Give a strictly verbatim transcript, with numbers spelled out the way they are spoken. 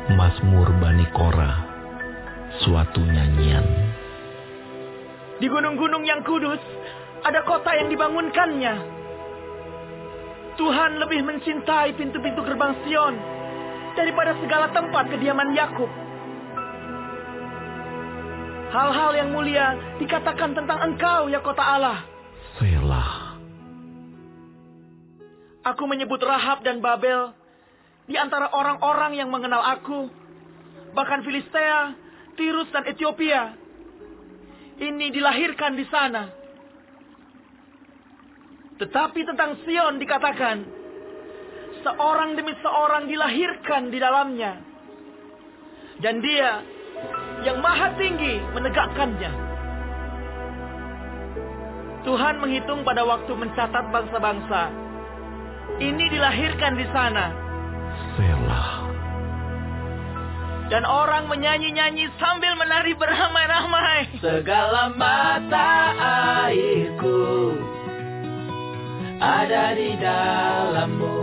Mazmur Bani Korah, suatu nyanyian. Di gunung-gunung yang kudus, ada kota yang dibangunkannya. Tuhan lebih mencintai pintu-pintu gerbang Sion daripada segala tempat kediaman Yakub. Hal-hal yang mulia dikatakan tentang Engkau, ya kota Allah. Selah. Aku menyebut Rahab dan Babel di antara orang-orang yang mengenal aku, bahkan Filistea, Tirus dan Ethiopia. Ini dilahirkan di sana. Tetapi tentang Sion dikatakan, seorang demi seorang dilahirkan di dalamnya. Dan dia yang maha tinggi menegakkannya. Tuhan menghitung pada waktu mencatat bangsa-bangsa. Ini dilahirkan di sana. Selah. Dan orang menyanyi-nyanyi sambil menari beramai-ramai. Segala mata airku ada di dalammu.